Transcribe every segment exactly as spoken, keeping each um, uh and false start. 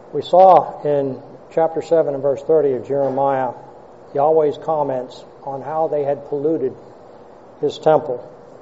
We saw in chapter seven and verse thirty of Jeremiah, Yahweh's comments on how they had polluted His temple.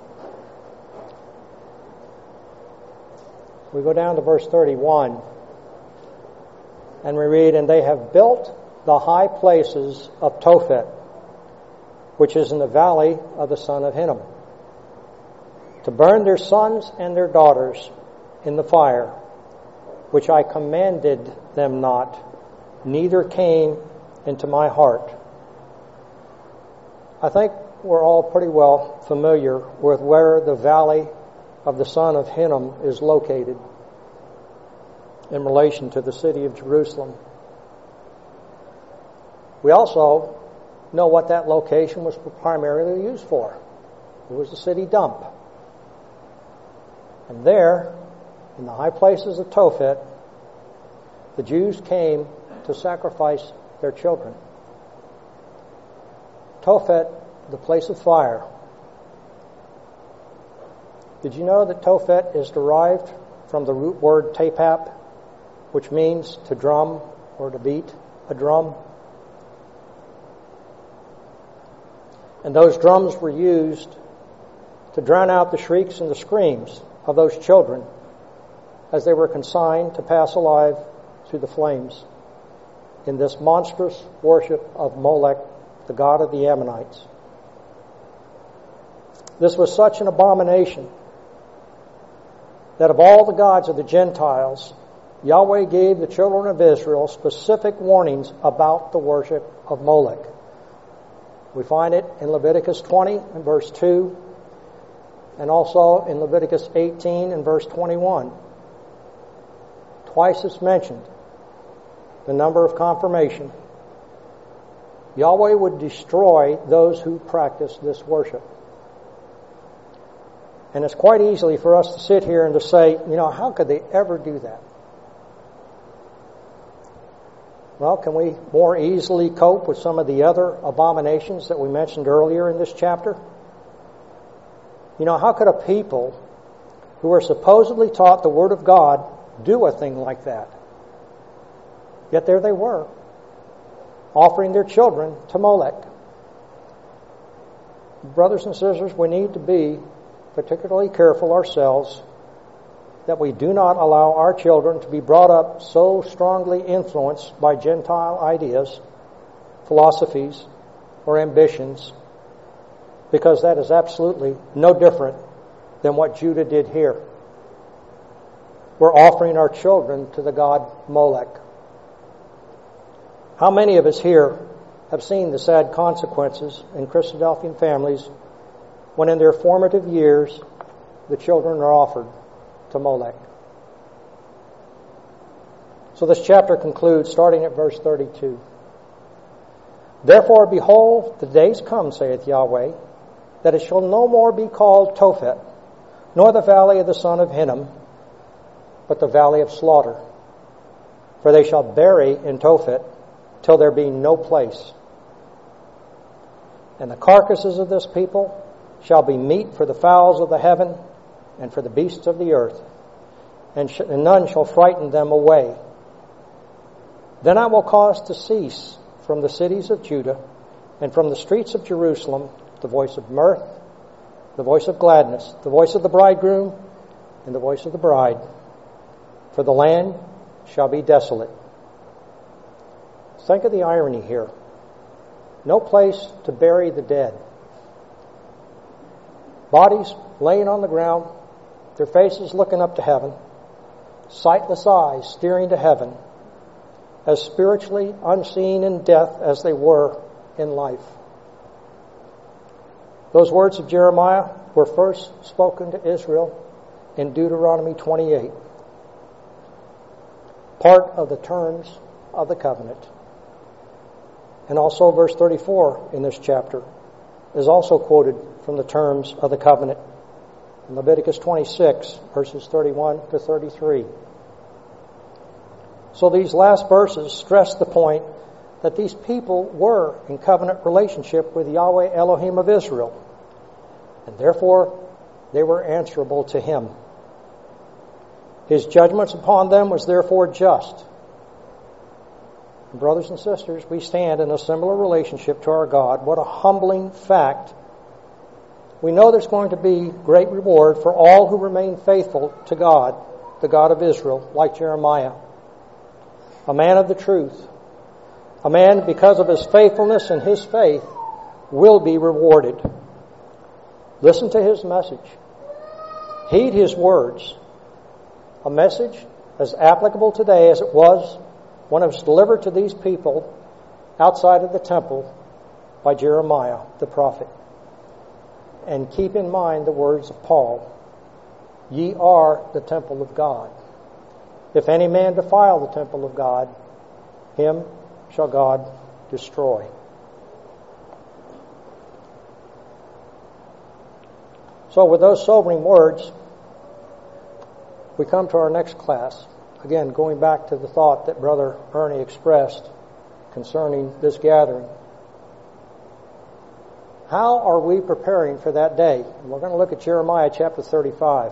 We go down to verse thirty-one, and we read, "And they have built the high places of Tophet, which is in the valley of the son of Hinnom, to burn their sons and their daughters in the fire, which I commanded them not, neither came into my heart." I think we're all pretty well familiar with where the valley of the son of Hinnom is located in relation to the city of Jerusalem. We also know what that location was primarily used for. It was the city dump. And there, in the high places of Tophet, the Jews came to sacrifice their children. Tophet, the place of fire. Did you know that Tophet is derived from the root word tapap, which means to drum or to beat a drum? And those drums were used to drown out the shrieks and the screams of those children as they were consigned to pass alive through the flames in this monstrous worship of Molech, the god of the Ammonites. This was such an abomination that of all the gods of the Gentiles, Yahweh gave the children of Israel specific warnings about the worship of Molech. We find it in Leviticus twenty and verse two, and also in Leviticus eighteen and verse twenty-one. Twice it's mentioned, the number of confirmation. Yahweh would destroy those who practice this worship. And it's quite easily for us to sit here and to say, you know, how could they ever do that? Well, can we more easily cope with some of the other abominations that we mentioned earlier in this chapter? You know, how could a people who are supposedly taught the Word of God do a thing like that? Yet there they were, offering their children to Molech. Brothers and sisters, we need to be particularly careful ourselves that we do not allow our children to be brought up so strongly influenced by Gentile ideas, philosophies, or ambitions, because that is absolutely no different than what Judah did here. We're offering our children to the god Molech. How many of us here have seen the sad consequences in Christadelphian families when in their formative years the children are offered to Molech? So this chapter concludes starting at verse thirty-two. "Therefore, behold, the days come, saith Yahweh, that it shall no more be called Tophet, nor the valley of the son of Hinnom, but the valley of slaughter. For they shall bury in Tophet till there be no place. And the carcasses of this people shall be meat for the fowls of the heaven and for the beasts of the earth, and, sh- and none shall frighten them away. Then I will cause to cease from the cities of Judah and from the streets of Jerusalem the voice of mirth, the voice of gladness, the voice of the bridegroom, and the voice of the bride. For the land shall be desolate." Think of the irony here. No place to bury the dead. Bodies laying on the ground, their faces looking up to heaven, sightless eyes steering to heaven, as spiritually unseen in death as they were in life. Those words of Jeremiah were first spoken to Israel in Deuteronomy twenty-eight, part of the terms of the covenant. And also verse thirty-four in this chapter is also quoted from the terms of the covenant in Leviticus twenty-six, verses thirty-one to thirty-three. So these last verses stress the point that these people were in covenant relationship with Yahweh Elohim of Israel, and therefore they were answerable to Him. His judgments upon them was therefore just, Brothers and sisters, we stand in a similar relationship to our God. What a humbling fact. We know there's going to be great reward for all who remain faithful to God, the God of Israel, like Jeremiah, a man of the truth, a man, because of his faithfulness and his faith, will be rewarded. Listen to his message. Heed his words. A message as applicable today as it was when it was delivered to these people outside of the temple by Jeremiah the prophet. And keep in mind the words of Paul, ye are the temple of God. If any man defile the temple of God, him shall God destroy. So with those sobering words, we come to our next class. Again, going back to the thought that Brother Ernie expressed concerning this gathering. How are we preparing for that day? And we're going to look at Jeremiah chapter thirty-five.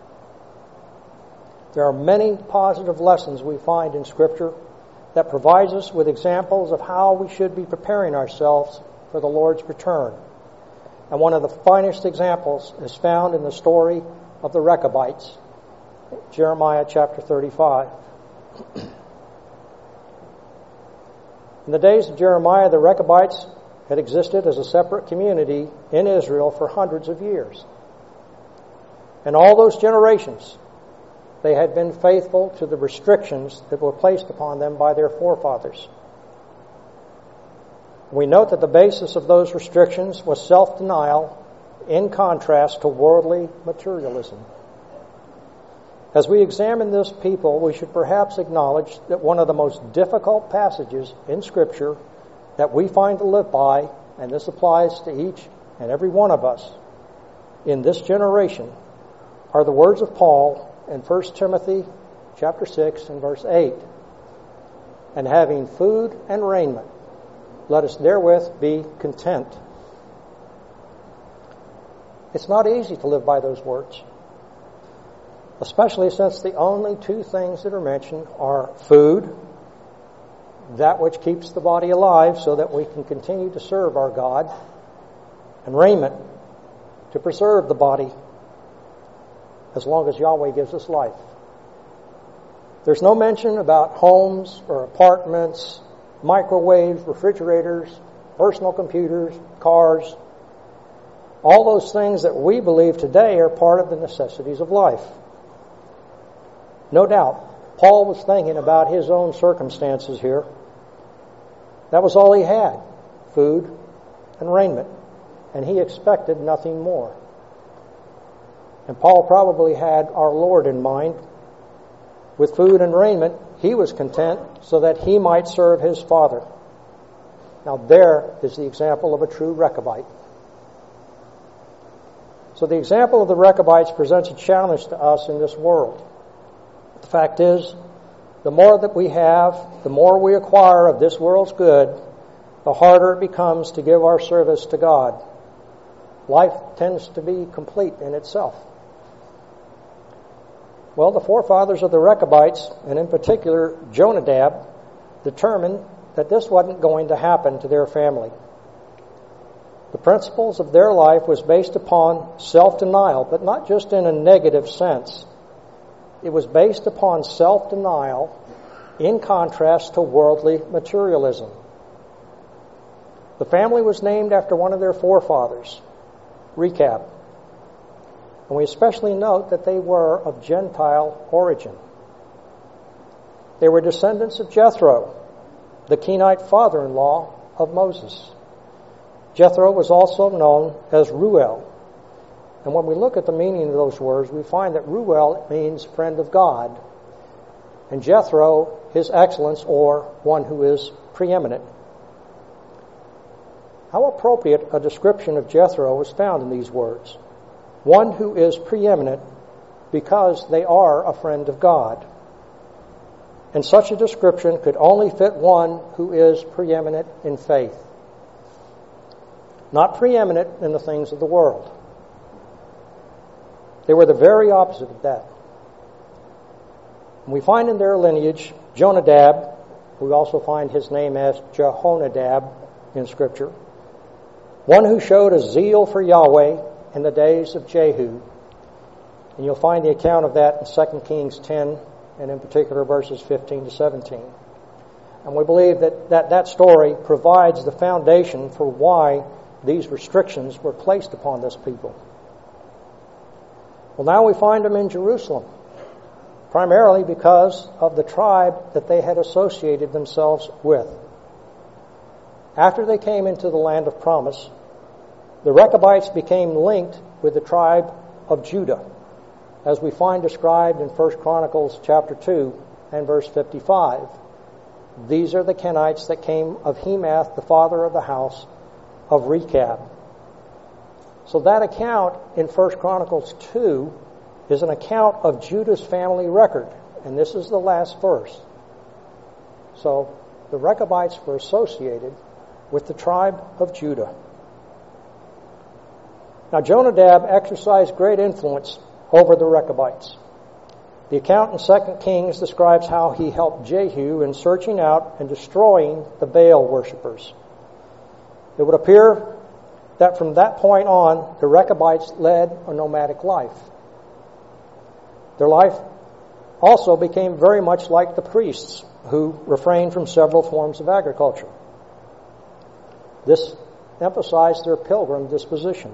There are many positive lessons we find in Scripture that provides us with examples of how we should be preparing ourselves for the Lord's return. And one of the finest examples is found in the story of the Rechabites, Jeremiah chapter thirty-five. In the days of Jeremiah, the Rechabites had existed as a separate community in Israel for hundreds of years. And all those generations, they had been faithful to the restrictions that were placed upon them by their forefathers. We note that the basis of those restrictions was self-denial in contrast to worldly materialism. As we examine this people, we should perhaps acknowledge that one of the most difficult passages in Scripture that we find to live by, and this applies to each and every one of us in this generation, are the words of Paul in First Timothy chapter six and verse eight. And having food and raiment, let us therewith be content. It's not easy to live by those words, especially since the only two things that are mentioned are food, that which keeps the body alive so that we can continue to serve our God, and raiment, to preserve the body as long as Yahweh gives us life. There's no mention about homes or apartments, microwaves, refrigerators, personal computers, cars. All those things that we believe today are part of the necessities of life. No doubt, Paul was thinking about his own circumstances here. That was all he had, food and raiment, and he expected nothing more. And Paul probably had our Lord in mind. With food and raiment, he was content so that he might serve his Father. Now there is the example of a true Rechabite. So the example of the Rechabites presents a challenge to us in this world. The fact is, the more that we have, the more we acquire of this world's good, the harder it becomes to give our service to God. Life tends to be complete in itself. Well, the forefathers of the Rechabites, and in particular Jonadab, determined that this wasn't going to happen to their family. The principles of their life was based upon self-denial, but not just in a negative sense. It was based upon self-denial in contrast to worldly materialism. The family was named after one of their forefathers, Rechab. And we especially note that they were of Gentile origin. They were descendants of Jethro, the Kenite father-in-law of Moses. Jethro was also known as Ruel. And when we look at the meaning of those words, we find that Ruel means friend of God, and Jethro, his excellence, or one who is preeminent. How appropriate a description of Jethro was found in these words. One who is preeminent because they are a friend of God. And such a description could only fit one who is preeminent in faith, not preeminent in the things of the world. They were the very opposite of that. And we find in their lineage Jonadab, We also find his name as Jehonadab in Scripture. One who showed a zeal for Yahweh in the days of Jehu. And you'll find the account of that in Second Kings ten, and in particular verses fifteen to seventeen. And we believe that that, that story provides the foundation for why these restrictions were placed upon this people. Well, now we find them in Jerusalem, primarily because of the tribe that they had associated themselves with. After they came into the land of promise, the Rechabites became linked with the tribe of Judah, as we find described in First Chronicles chapter two and verse fifty-five. These are the Kenites that came of Hemath, the father of the house of Rechab. So that account in First Chronicles two is an account of Judah's family record, and this is the last verse. So the Rechabites were associated with the tribe of Judah. Now Jonadab exercised great influence over the Rechabites. The account in Second Kings describes how he helped Jehu in searching out and destroying the Baal worshippers. It would appear that from that point on, the Rechabites led a nomadic life. Their life also became very much like the priests, who refrained from several forms of agriculture. This emphasized their pilgrim disposition.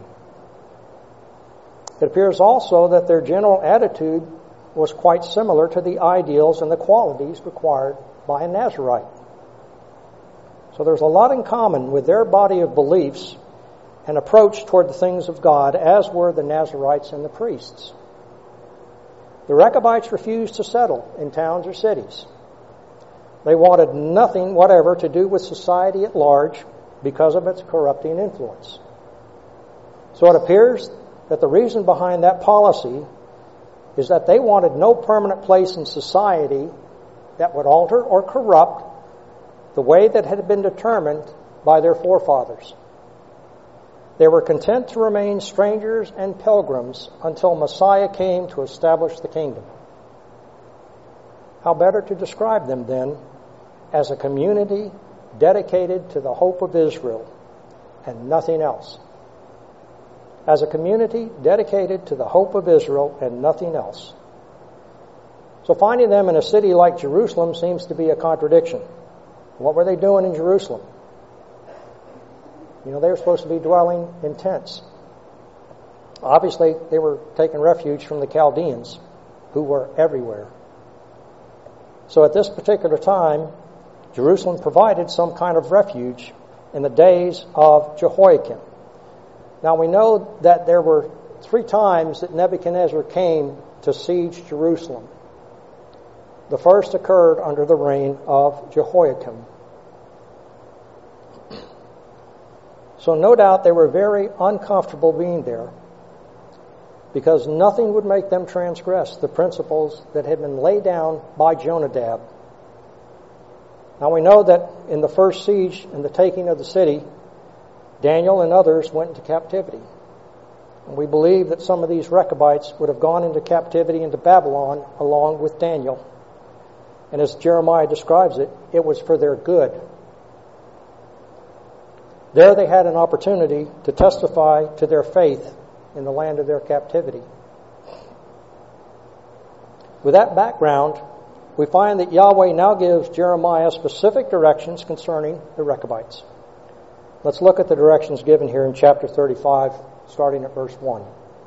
It appears also that their general attitude was quite similar to the ideals and the qualities required by a Nazirite. So there's a lot in common with their body of beliefs and approach toward the things of God, as were the Nazirites and the priests. The Rechabites refused to settle in towns or cities. They wanted nothing whatever to do with society at large because of its corrupting influence. So it appears that the reason behind that policy is that they wanted no permanent place in society that would alter or corrupt the way that had been determined by their forefathers. They were content to remain strangers and pilgrims until Messiah came to establish the kingdom. How better to describe them then as a community dedicated to the hope of Israel and nothing else. As a community dedicated to the hope of Israel and nothing else. So finding them in a city like Jerusalem seems to be a contradiction. What were they doing in Jerusalem? You know, they were supposed to be dwelling in tents. Obviously, they were taking refuge from the Chaldeans, who were everywhere. So at this particular time, Jerusalem provided some kind of refuge in the days of Jehoiakim. Now we know that there were three times that Nebuchadnezzar came to siege Jerusalem. The first occurred under the reign of Jehoiakim. So no doubt they were very uncomfortable being there, because nothing would make them transgress the principles that had been laid down by Jonadab. Now we know that in the first siege and the taking of the city, Daniel and others went into captivity. And we believe that some of these Rechabites would have gone into captivity into Babylon along with Daniel. And as Jeremiah describes it, it was for their good. There they had an opportunity to testify to their faith in the land of their captivity. With that background, we find that Yahweh now gives Jeremiah specific directions concerning the Rechabites. Let's look at the directions given here in chapter thirty-five, starting at verse one.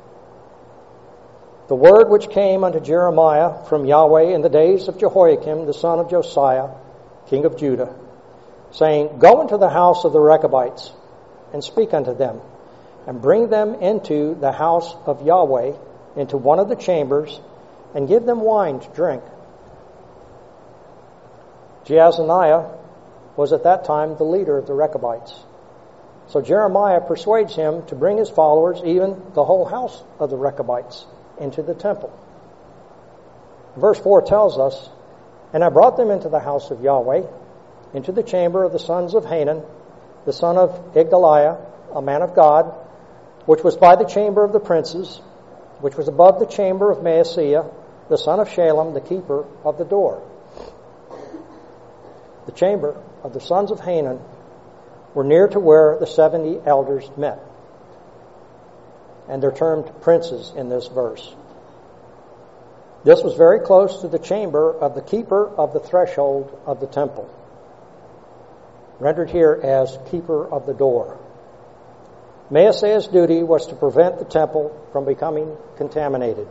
The word which came unto Jeremiah from Yahweh in the days of Jehoiakim, the son of Josiah, king of Judah, saying, Go into the house of the Rechabites, and speak unto them, and bring them into the house of Yahweh, into one of the chambers, and give them wine to drink. Jaazaniah was at that time the leader of the Rechabites. So Jeremiah persuades him to bring his followers, even the whole house of the Rechabites, into the temple. Verse four tells us, And I brought them into the house of Yahweh, into the chamber of the sons of Hanan, the son of Igdaliah, a man of God, which was by the chamber of the princes, which was above the chamber of Maaseiah, the son of Shalem, the keeper of the door. the chamber of the sons of Hanan, were near to where the seventy elders met. And they're termed princes in this verse. This was very close to the chamber of the keeper of the threshold of the temple, rendered here as keeper of the door. Maaseiah's duty was to prevent the temple from becoming contaminated.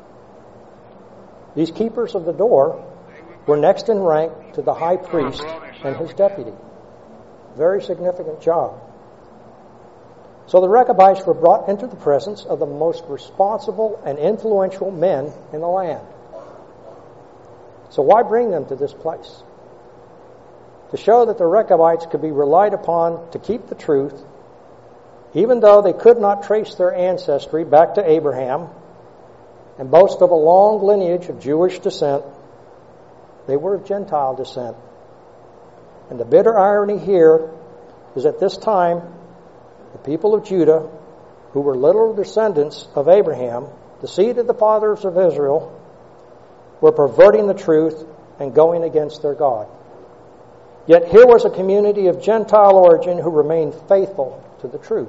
These keepers of the door were next in rank to the high priest and his deputy. Very significant job. So the Rechabites were brought into the presence of the most responsible and influential men in the land. So why bring them to this place? To show that the Rechabites could be relied upon to keep the truth, even though they could not trace their ancestry back to Abraham and boast of a long lineage of Jewish descent. They were of Gentile descent. And the bitter irony here is at this time, the people of Judah, who were literal descendants of Abraham, the seed of the fathers of Israel, were perverting the truth and going against their God. Yet here was a community of Gentile origin who remained faithful to the truth.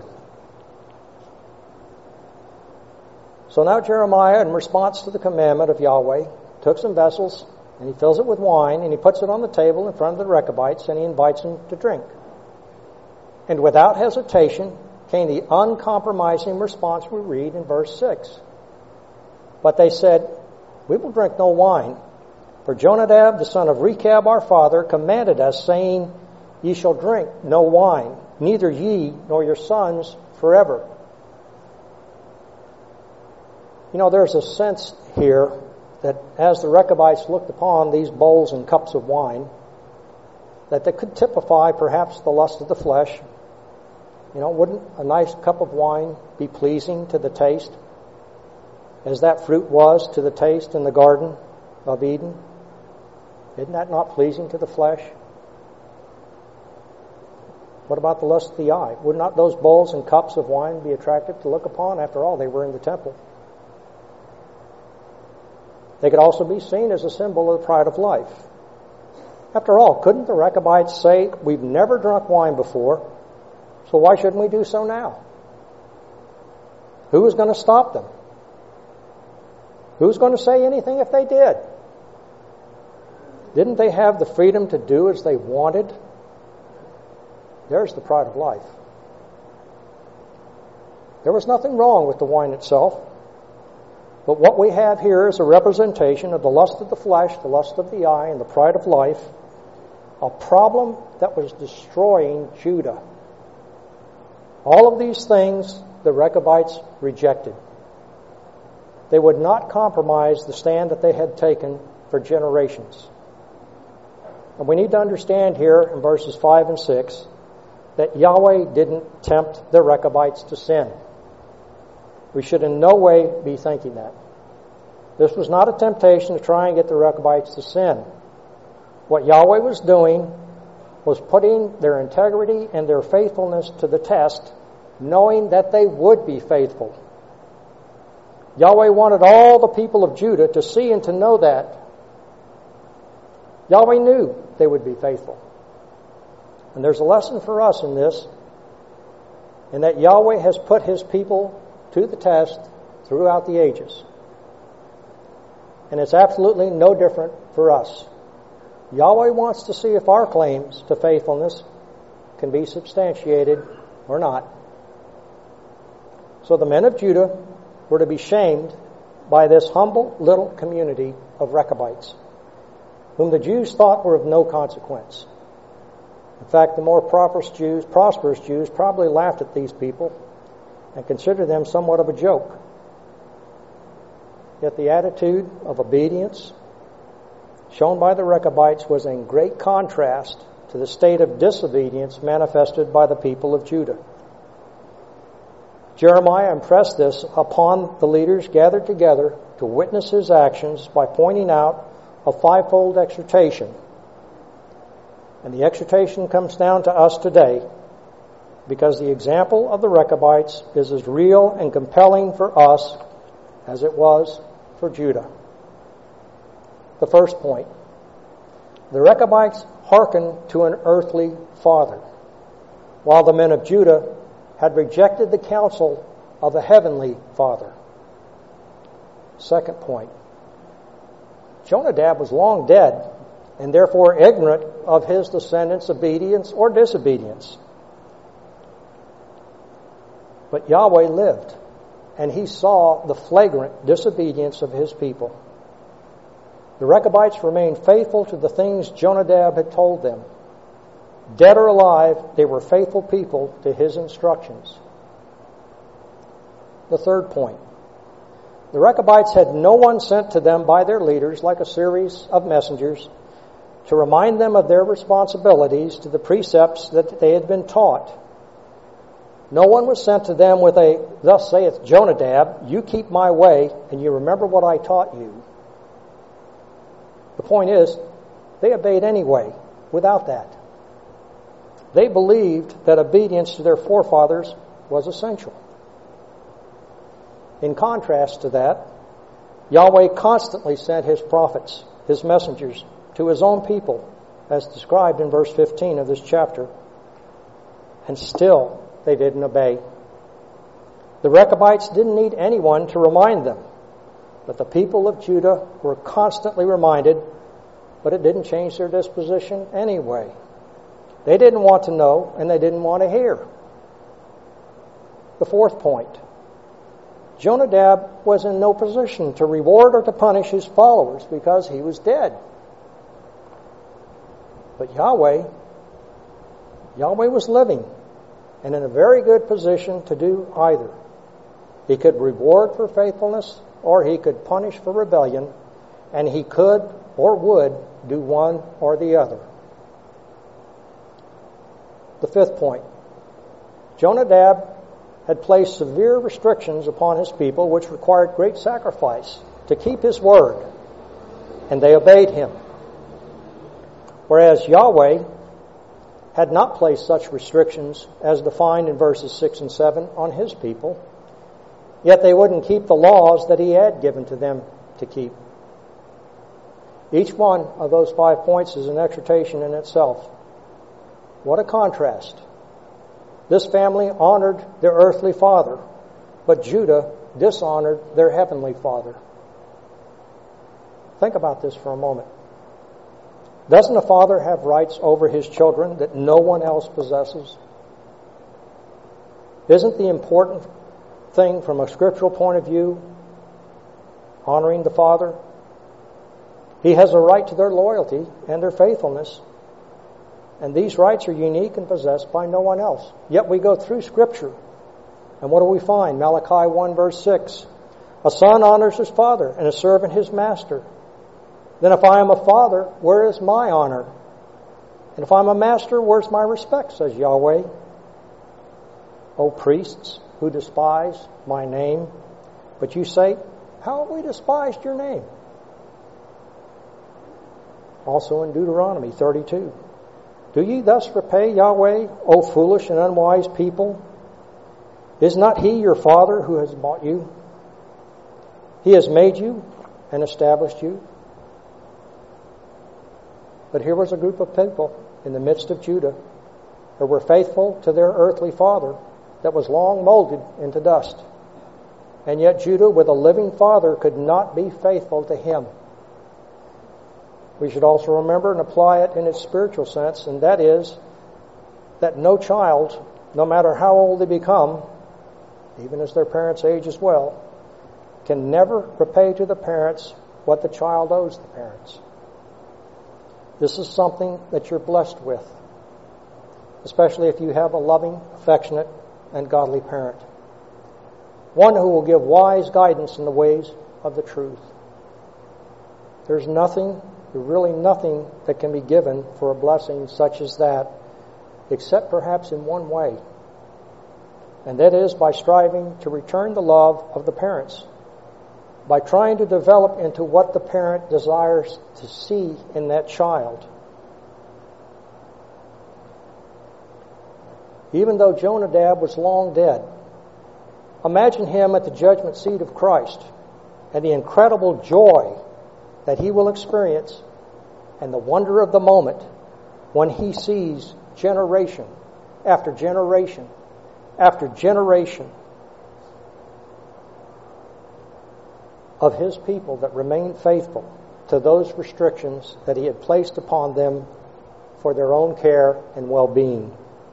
So now Jeremiah, in response to the commandment of Yahweh, took some vessels and he fills it with wine and he puts it on the table in front of the Rechabites and he invites them to drink. And without hesitation came the uncompromising response we read in verse six. But they said, "We will drink no wine, for Jonadab, the son of Rechab, our father, commanded us, saying, Ye shall drink no wine, neither ye nor your sons forever." You know, there's a sense here that as the Rechabites looked upon these bowls and cups of wine, that they could typify perhaps the lust of the flesh. You know, wouldn't a nice cup of wine be pleasing to the taste, as that fruit was to the taste in the Garden of Eden? Isn't that not pleasing to the flesh? What about the lust of the eye? Would not those bowls and cups of wine be attractive to look upon? After all, they were in the temple. They could also be seen as a symbol of the pride of life. After all, couldn't the Rechabites say, "We've never drunk wine before, so why shouldn't we do so now?" Who was going to stop them? Who's going to say anything if they did? Didn't they have the freedom to do as they wanted? There's the pride of life. There was nothing wrong with the wine itself, but what we have here is a representation of the lust of the flesh, the lust of the eye, and the pride of life, a problem that was destroying Judah. All of these things the Rechabites rejected. They would not compromise the stand that they had taken for generations. And we need to understand here in verses five and six that Yahweh didn't tempt the Rechabites to sin. We should in no way be thinking that. This was not a temptation to try and get the Rechabites to sin. What Yahweh was doing was putting their integrity and their faithfulness to the test, knowing that they would be faithful. Yahweh wanted all the people of Judah to see and to know that. Yahweh knew they would be faithful. And there's a lesson for us in this, in that Yahweh has put His people to the test throughout the ages. And it's absolutely no different for us. Yahweh wants to see if our claims to faithfulness can be substantiated or not. So the men of Judah were to be shamed by this humble little community of Rechabites, whom the Jews thought were of no consequence. In fact, the more prosperous Jews, prosperous Jews probably laughed at these people and considered them somewhat of a joke. Yet the attitude of obedience shown by the Rechabites was in great contrast to the state of disobedience manifested by the people of Judah. Jeremiah impressed this upon the leaders gathered together to witness his actions by pointing out a fivefold exhortation. And the exhortation comes down to us today because the example of the Rechabites is as real and compelling for us as it was for Judah. The first point, The Rechabites hearkened to an earthly father, while the men of Judah had rejected the counsel of a heavenly father. Second point. Jonadab was long dead, and therefore ignorant of his descendants' obedience or disobedience. But Yahweh lived, and he saw the flagrant disobedience of his people. The Rechabites remained faithful to the things Jonadab had told them. Dead or alive, they were faithful people to his instructions. The third point. The Rechabites had no one sent to them by their leaders, like a series of messengers, to remind them of their responsibilities to the precepts that they had been taught. No one was sent to them with a, "Thus saith Jonadab, you keep my way, and you remember what I taught you." The point is, they obeyed anyway, without that. They believed that obedience to their forefathers was essential. In contrast to that, Yahweh constantly sent his prophets, his messengers, to his own people, as described in verse fifteen of this chapter, and still they didn't obey. The Rechabites didn't need anyone to remind them, but the people of Judah were constantly reminded, but it didn't change their disposition anyway. They didn't want to know, and they didn't want to hear. The fourth point. Jonadab was in no position to reward or to punish his followers because he was dead. But Yahweh, Yahweh was living and in a very good position to do either. He could reward for faithfulness or he could punish for rebellion, and he could or would do one or the other. The fifth point. Jonadab had placed severe restrictions upon his people, which required great sacrifice to keep his word, and they obeyed him. Whereas Yahweh had not placed such restrictions as defined in verses six and seven on his people, yet they wouldn't keep the laws that he had given to them to keep. Each one of those five points is an exhortation in itself. What a contrast. This family honored their earthly father, but Judah dishonored their heavenly father. Think about this for a moment. Doesn't a father have rights over his children that no one else possesses? Isn't the important thing from a scriptural point of view honoring the father? He has a right to their loyalty and their faithfulness. And these rights are unique and possessed by no one else. Yet we go through Scripture, and what do we find? Malachi one verse six. A son honors his father, and a servant his master. Then if I am a father, where is my honor? And if I'm a master, where's my respect, says Yahweh. O priests who despise my name. But you say, how have we despised your name? Also in Deuteronomy thirty-two. Do ye thus repay Yahweh, O foolish and unwise people? Is not he your father who has bought you? He has made you and established you. But here was a group of people in the midst of Judah who were faithful to their earthly father that was long molded into dust. And yet Judah, with a living father, could not be faithful to him. We should also remember and apply it in its spiritual sense, and that is that no child, no matter how old they become, even as their parents age as well, can never repay to the parents what the child owes the parents. This is something that you're blessed with, especially if you have a loving, affectionate, and godly parent. One who will give wise guidance in the ways of the truth. There's nothing There's really nothing that can be given for a blessing such as that, except perhaps in one way. And that is by striving to return the love of the parents, by trying to develop into what the parent desires to see in that child. Even though Jonadab was long dead, imagine him at the judgment seat of Christ and the incredible joy that he will experience and the wonder of the moment when he sees generation after generation after generation of his people that remained faithful to those restrictions that he had placed upon them for their own care and well-being.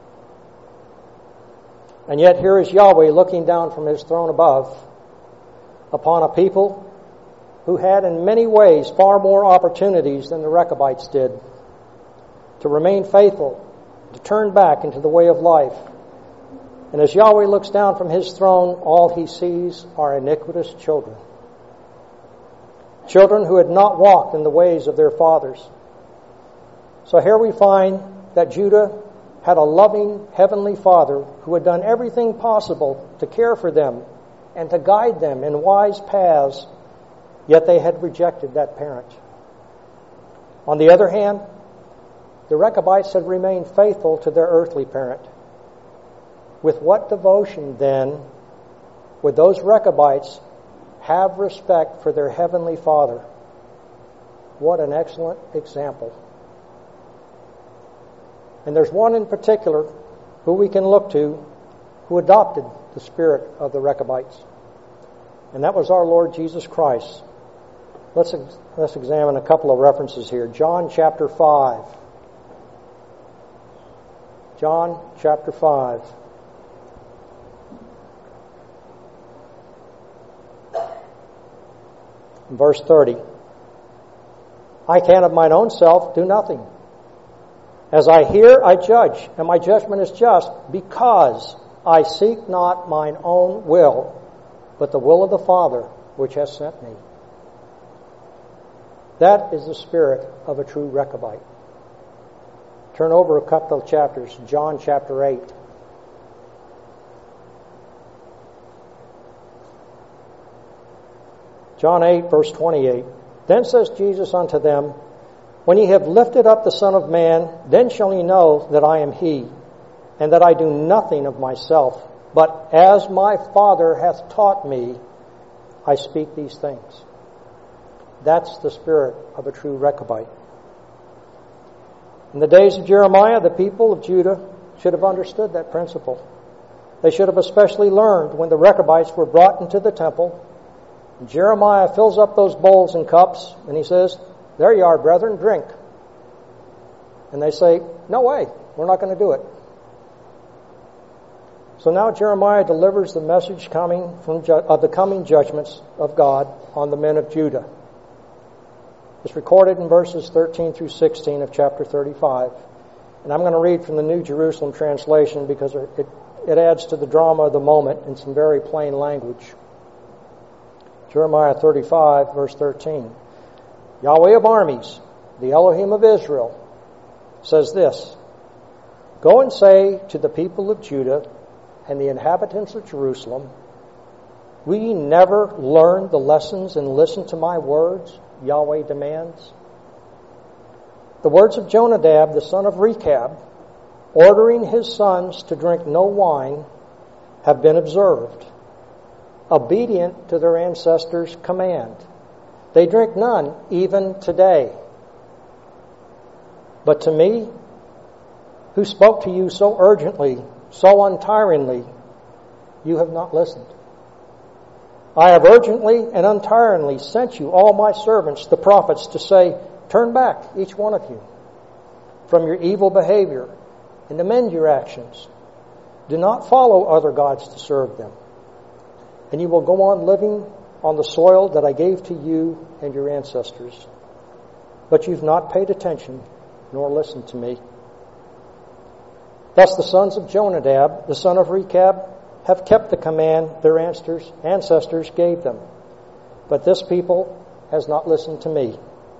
And yet here is Yahweh looking down from his throne above upon a people who had in many ways far more opportunities than the Rechabites did to remain faithful, to turn back into the way of life. And as Yahweh looks down from his throne, all he sees are iniquitous children. Children who had not walked in the ways of their fathers. So here we find that Judah had a loving heavenly Father who had done everything possible to care for them and to guide them in wise paths, yet they had rejected that parent. On the other hand, the Rechabites had remained faithful to their earthly parent. With what devotion, then, would those Rechabites have respect for their heavenly Father? What an excellent example. And there's one in particular who we can look to who adopted the spirit of the Rechabites. And that was our Lord Jesus Christ. Let's, let's examine a couple of references here. John chapter five. John chapter five. Verse thirty. I can of mine own self do nothing. As I hear, I judge, and my judgment is just, because I seek not mine own will, but the will of the Father which has sent me. That is the spirit of a true Rechabite. Turn over a couple of chapters, John chapter eight. John eight, verse twenty-eight. Then says Jesus unto them, When ye have lifted up the Son of Man, then shall ye know that I am he, and that I do nothing of myself, but as my Father hath taught me, I speak these things. That's the spirit of a true Rechabite. In the days of Jeremiah, the people of Judah should have understood that principle. They should have especially learned when the Rechabites were brought into the temple. Jeremiah fills up those bowls and cups, and he says, There you are, brethren, drink. And they say, No way, we're not going to do it. So now Jeremiah delivers the message coming from ju- of the coming judgments of God on the men of Judah. It's recorded in verses thirteen through sixteen of chapter thirty-five. And I'm going to read from the New Jerusalem translation because it, it adds to the drama of the moment in some very plain language. Jeremiah thirty-five, verse thirteen. Yahweh of armies, the Elohim of Israel, says this, Go and say to the people of Judah and the inhabitants of Jerusalem, Will ye never learn the lessons and listen to my words? Yahweh demands. The words of Jonadab, the son of Rechab, ordering his sons to drink no wine, have been observed, obedient to their ancestors' command. They drink none, even today. But to me, who spoke to you so urgently, so untiringly, you have not listened. I have urgently and untiringly sent you all my servants, the prophets, to say, Turn back, each one of you, from your evil behavior and amend your actions. Do not follow other gods to serve them. And you will go on living on the soil that I gave to you and your ancestors. But you've not paid attention nor listened to me. Thus the sons of Jonadab, the son of Rechab, have kept the command their ancestors, ancestors gave them. But this people has not listened to me.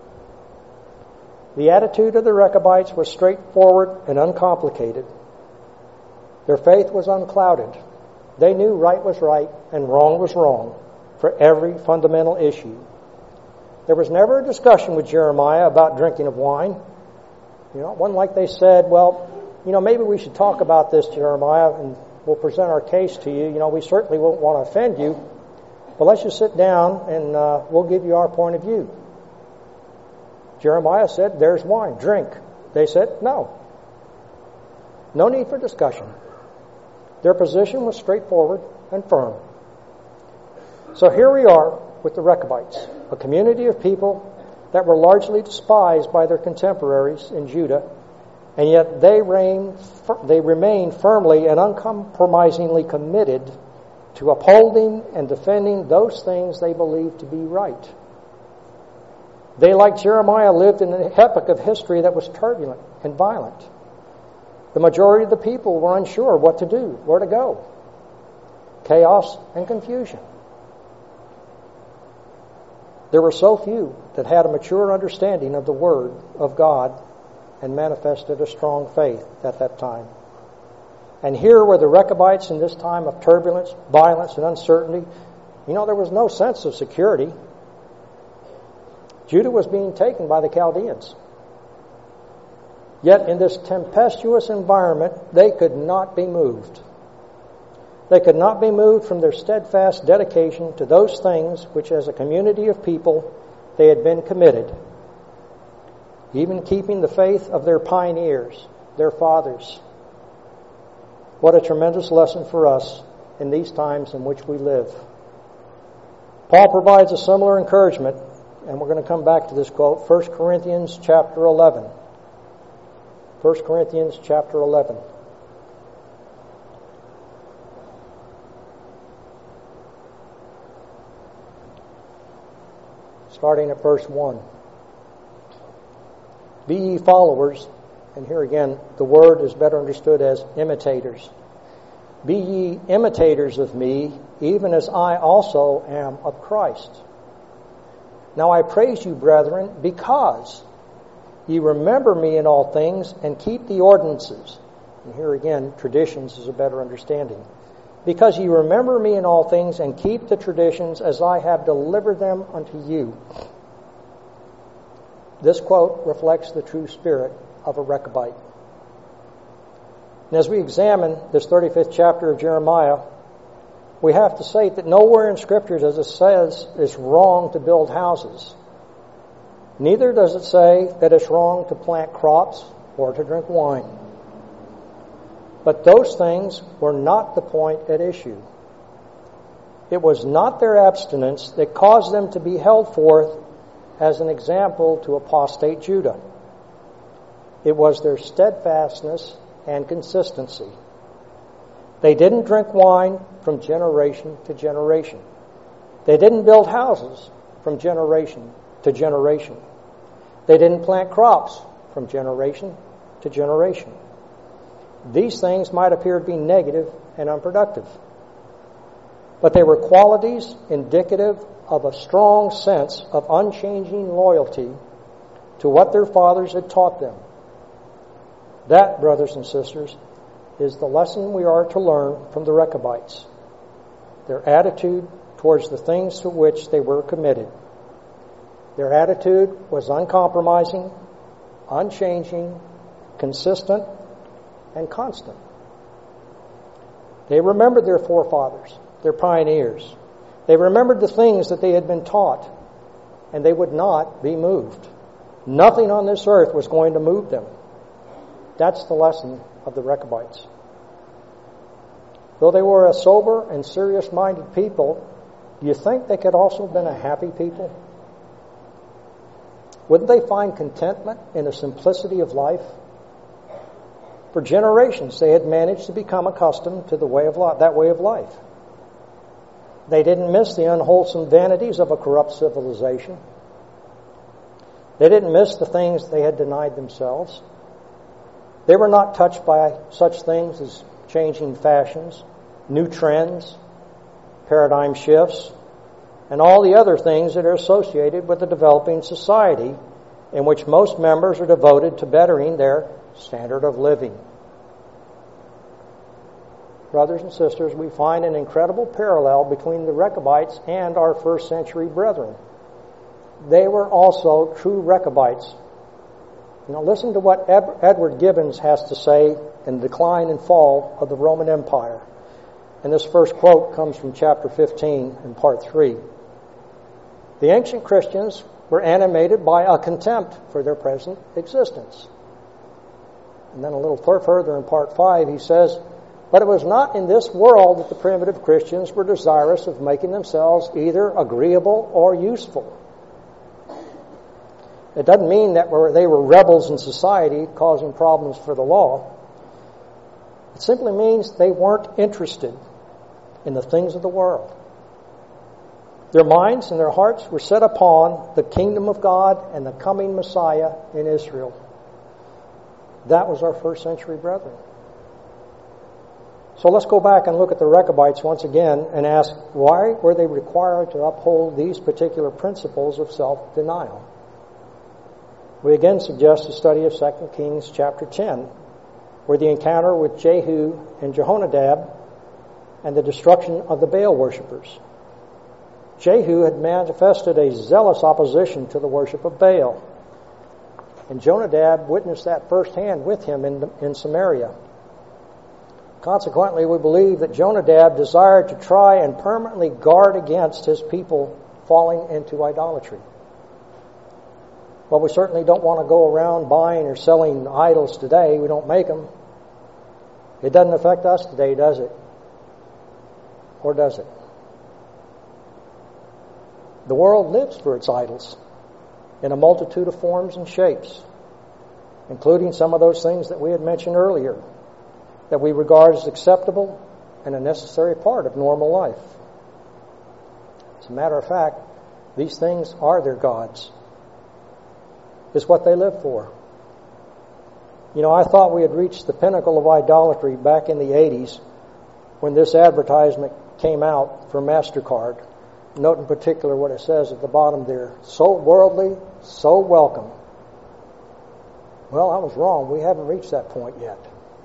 The attitude of the Rechabites was straightforward and uncomplicated. Their faith was unclouded. They knew right was right and wrong was wrong for every fundamental issue. There was never a discussion with Jeremiah about drinking of wine. You know, it wasn't like they said, well, you know, maybe we should talk about this, Jeremiah, and we'll present our case to you. You know, we certainly won't want to offend you, but let's just sit down and uh, we'll give you our point of view. Jeremiah said, there's wine, drink. They said, no. No need for discussion. Their position was straightforward and firm. So here we are with the Rechabites, a community of people that were largely despised by their contemporaries in Judah, and yet they, reign, they remained firmly and uncompromisingly committed to upholding and defending those things they believed to be right. They, like Jeremiah, lived in an epoch of history that was turbulent and violent. The majority of the people were unsure what to do, where to go. Chaos and confusion. There were so few that had a mature understanding of the Word of God and manifested a strong faith at that time. And here were the Rechabites in this time of turbulence, violence, and uncertainty. You know, there was no sense of security. Judah was being taken by the Chaldeans. Yet in this tempestuous environment, they could not be moved. They could not be moved from their steadfast dedication to those things which as a community of people they had been committed, even keeping the faith of their pioneers, their fathers. What a tremendous lesson for us in these times in which we live. Paul provides a similar encouragement, and we're going to come back to this quote, First Corinthians chapter eleven. First Corinthians chapter eleven. Starting at verse one. Be ye followers, and here again the word is better understood as imitators. Be ye imitators of me, even as I also am of Christ. Now I praise you, brethren, because ye remember me in all things, and keep the ordinances. And here again, traditions is a better understanding. Because ye remember me in all things, and keep the traditions as I have delivered them unto you. This quote reflects the true spirit of a Rechabite. And as we examine this thirty-fifth chapter of Jeremiah, we have to say that nowhere in Scripture does it says it's wrong to build houses. Neither does it say that it's wrong to plant crops or to drink wine. But those things were not the point at issue. It was not their abstinence that caused them to be held forth as an example to apostate Judah. It was their steadfastness and consistency. They didn't drink wine from generation to generation. They didn't build houses from generation to generation. They didn't plant crops from generation to generation. These things might appear to be negative and unproductive, but they were qualities indicative of a strong sense of unchanging loyalty to what their fathers had taught them. That, brothers and sisters, is the lesson we are to learn from the Rechabites. Their attitude towards the things to which they were committed. Their attitude was uncompromising, unchanging, consistent, and constant. They remembered their forefathers, their pioneers. They remembered the things that they had been taught, and they would not be moved. Nothing on this earth was going to move them. That's the lesson of the Rechabites. Though they were a sober and serious-minded people, do you think they could also have been a happy people? Wouldn't they find contentment in the simplicity of life? For generations, they had managed to become accustomed to the way of life, that way of life. They didn't miss the unwholesome vanities of a corrupt civilization. They didn't miss the things they had denied themselves. They were not touched by such things as changing fashions, new trends, paradigm shifts, and all the other things that are associated with a developing society in which most members are devoted to bettering their standard of living. Brothers and sisters, we find an incredible parallel between the Rechabites and our first century brethren. They were also true Rechabites. Now listen to what Ed- Edward Gibbons has to say in the decline and fall of the Roman Empire. And this first quote comes from chapter fifteen in part three. The ancient Christians were animated by a contempt for their present existence. And then a little further in part five, he says, but it was not in this world that the primitive Christians were desirous of making themselves either agreeable or useful. It doesn't mean that they were rebels in society causing problems for the law. It simply means they weren't interested in the things of the world. Their minds and their hearts were set upon the kingdom of God and the coming Messiah in Israel. That was our first century brethren. So let's go back and look at the Rechabites once again and ask, why were they required to uphold these particular principles of self-denial? We again suggest a study of Second Kings chapter ten, where the encounter with Jehu and Jehonadab and the destruction of the Baal worshippers. Jehu had manifested a zealous opposition to the worship of Baal, and Jonadab witnessed that firsthand with him in, in Samaria. Consequently, we believe that Jonadab desired to try and permanently guard against his people falling into idolatry. Well, we certainly don't want to go around buying or selling idols today. We don't make them. It doesn't affect us today, does it? Or does it? The world lives for its idols in a multitude of forms and shapes, including some of those things that we had mentioned earlier, that we regard as acceptable and a necessary part of normal life. As a matter of fact, these things are their gods. It's what they live for. You know, I thought we had reached the pinnacle of idolatry back in the eighties when this advertisement came out for MasterCard. Note in particular what it says at the bottom there. So worldly, so welcome. Well, I was wrong. We haven't reached that point yet.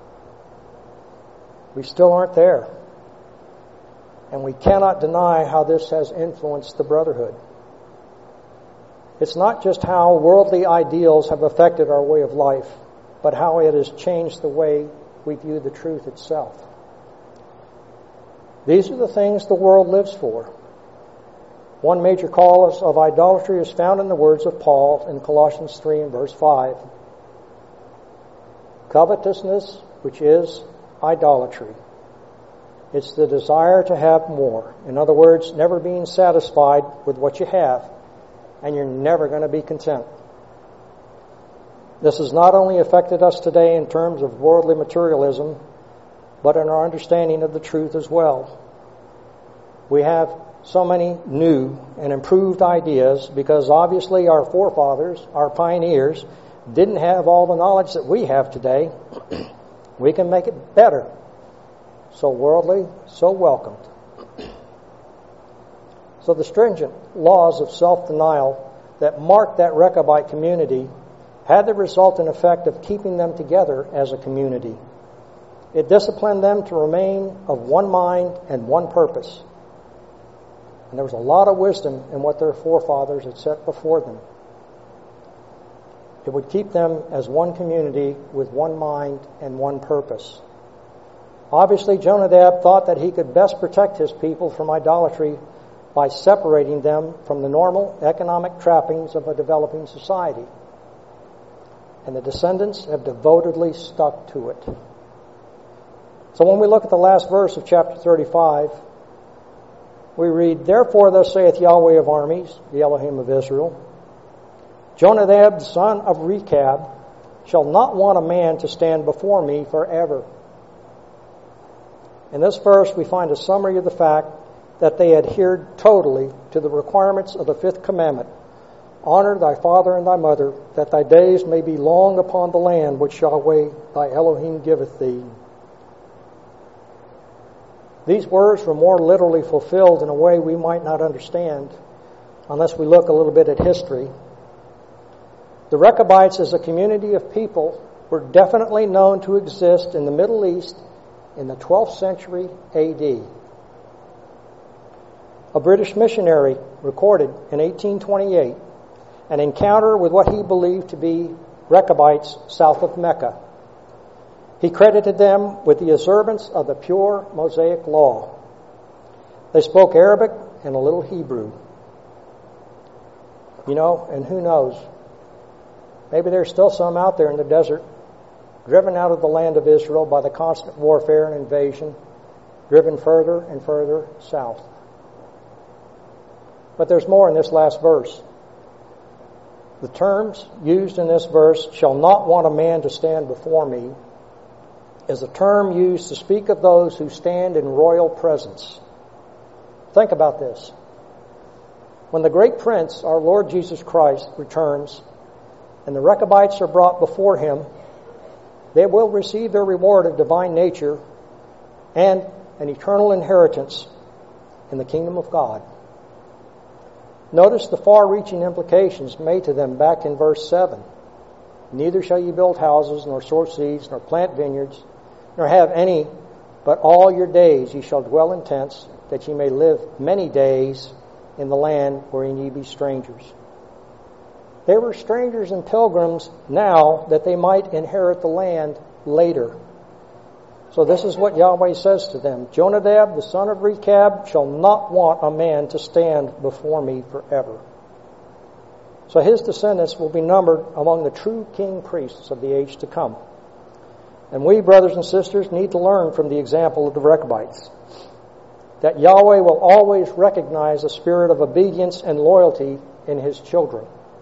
We still aren't there. And we cannot deny how this has influenced the brotherhood. It's not just how worldly ideals have affected our way of life, but how it has changed the way we view the truth itself. These are the things the world lives for. One major cause of idolatry is found in the words of Paul in Colossians three and verse five. Covetousness, which is idolatry. It's the desire to have more. In other words, never being satisfied with what you have, and you're never going to be content. This has not only affected us today in terms of worldly materialism, but in our understanding of the truth as well. We have so many new and improved ideas because obviously our forefathers, our pioneers, didn't have all the knowledge that we have today. We can make it better. So worldly, so welcomed. So the stringent laws of self-denial that marked that Rechabite community had the resultant effect of keeping them together as a community. It disciplined them to remain of one mind and one purpose. And there was a lot of wisdom in what their forefathers had set before them. It would keep them as one community with one mind and one purpose. Obviously, Jonadab thought that he could best protect his people from idolatry by separating them from the normal economic trappings of a developing society. And the descendants have devotedly stuck to it. So when we look at the last verse of chapter thirty-five, we read, Therefore thus saith Yahweh of armies, the Elohim of Israel, Jonadab, the son of Rechab, shall not want a man to stand before me forever. In this verse we find a summary of the fact that they adhered totally to the requirements of the fifth commandment. Honor thy father and thy mother, that thy days may be long upon the land which Yahweh thy Elohim giveth thee. These words were more literally fulfilled in a way we might not understand unless we look a little bit at history. The Rechabites as a community of people were definitely known to exist in the Middle East in the twelfth century A D. A British missionary recorded in eighteen twenty-eight an encounter with what he believed to be Rechabites south of Mecca. He credited them with the observance of the pure Mosaic law. They spoke Arabic and a little Hebrew. You know, and who knows? Maybe there's still some out there in the desert, driven out of the land of Israel by the constant warfare and invasion, driven further and further south. But there's more in this last verse. The terms used in this verse, shall not want a man to stand before me, is a term used to speak of those who stand in royal presence. Think about this. When the great prince, our Lord Jesus Christ, returns, and the Rechabites are brought before him, they will receive their reward of divine nature and an eternal inheritance in the kingdom of God. Notice the far-reaching implications made to them back in verse seven. Neither shall ye build houses, nor sow seeds, nor plant vineyards, nor have any, but all your days ye shall dwell in tents, that ye may live many days in the land wherein ye be strangers. They were strangers and pilgrims now, that they might inherit the land later. So this is what Yahweh says to them. Jonadab, the son of Rechab, shall not want a man to stand before me forever. So his descendants will be numbered among the true king priests of the age to come. And we, brothers and sisters, need to learn from the example of the Rechabites that Yahweh will always recognize a spirit of obedience and loyalty in his children.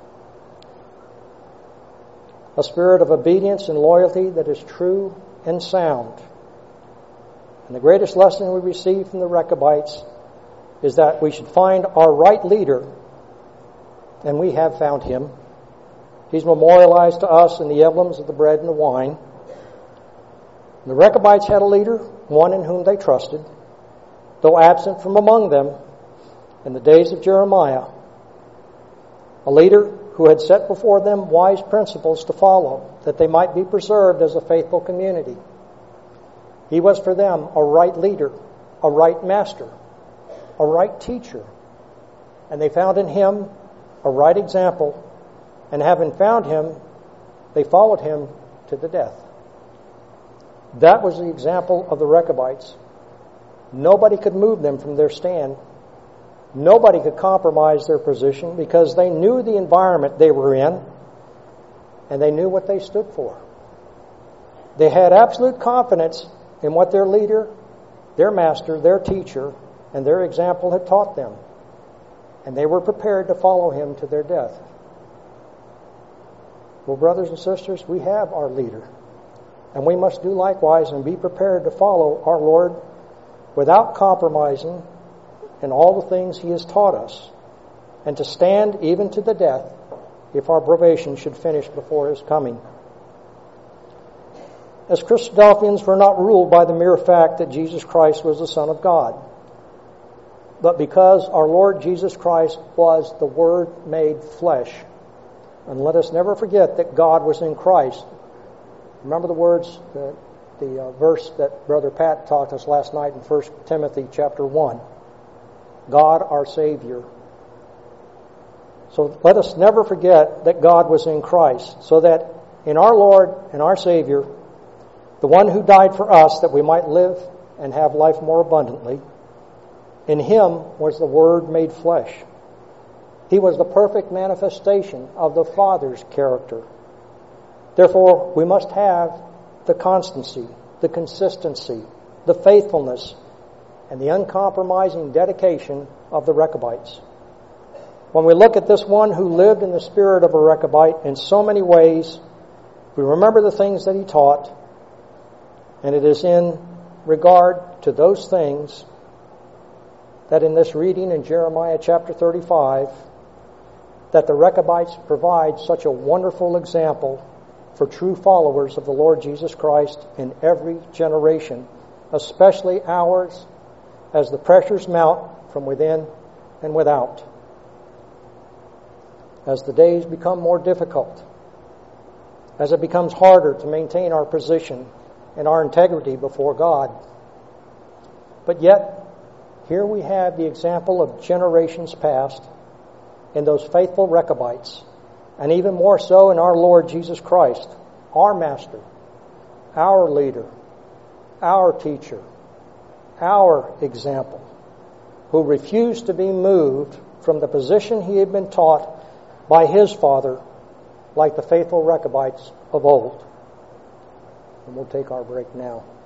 A spirit of obedience and loyalty that is true and sound. And the greatest lesson we receive from the Rechabites is that we should find our right leader, and we have found him. He's memorialized to us in the emblems of the bread and the wine. The Rechabites had a leader, one in whom they trusted, though absent from among them in the days of Jeremiah. A leader who had set before them wise principles to follow, that they might be preserved as a faithful community. He was for them a right leader, a right master, a right teacher. And they found in him a right example, and having found him, they followed him to the death. That was the example of the Rechabites. Nobody could move them from their stand. Nobody could compromise their position because they knew the environment they were in, and they knew what they stood for. They had absolute confidence in what their leader, their master, their teacher, and their example had taught them. And they were prepared to follow him to their death. Well, brothers and sisters, we have our leader. And we must do likewise and be prepared to follow our Lord without compromising in all the things he has taught us, and to stand even to the death if our probation should finish before his coming. As Christadelphians, we're not ruled by the mere fact that Jesus Christ was the Son of God, but because our Lord Jesus Christ was the Word made flesh. And let us never forget that God was in Christ. Remember the words, the, the uh, verse that Brother Pat taught us last night in First Timothy chapter one. God our Savior. So let us never forget that God was in Christ, so that in our Lord and our Savior, the one who died for us that we might live and have life more abundantly, in him was the Word made flesh. He was the perfect manifestation of the Father's character. Therefore, we must have the constancy, the consistency, the faithfulness, and the uncompromising dedication of the Rechabites. When we look at this one who lived in the spirit of a Rechabite in so many ways, we remember the things that he taught, and it is in regard to those things that in this reading in Jeremiah chapter thirty-five, that the Rechabites provide such a wonderful example for true followers of the Lord Jesus Christ in every generation, especially ours, as the pressures mount from within and without. As the days become more difficult, as it becomes harder to maintain our position and our integrity before God. But yet, here we have the example of generations past in those faithful Rechabites, and even more so in our Lord Jesus Christ, our Master, our leader, our teacher, our example, who refused to be moved from the position he had been taught by his father, like the faithful Rechabites of old. And we'll take our break now.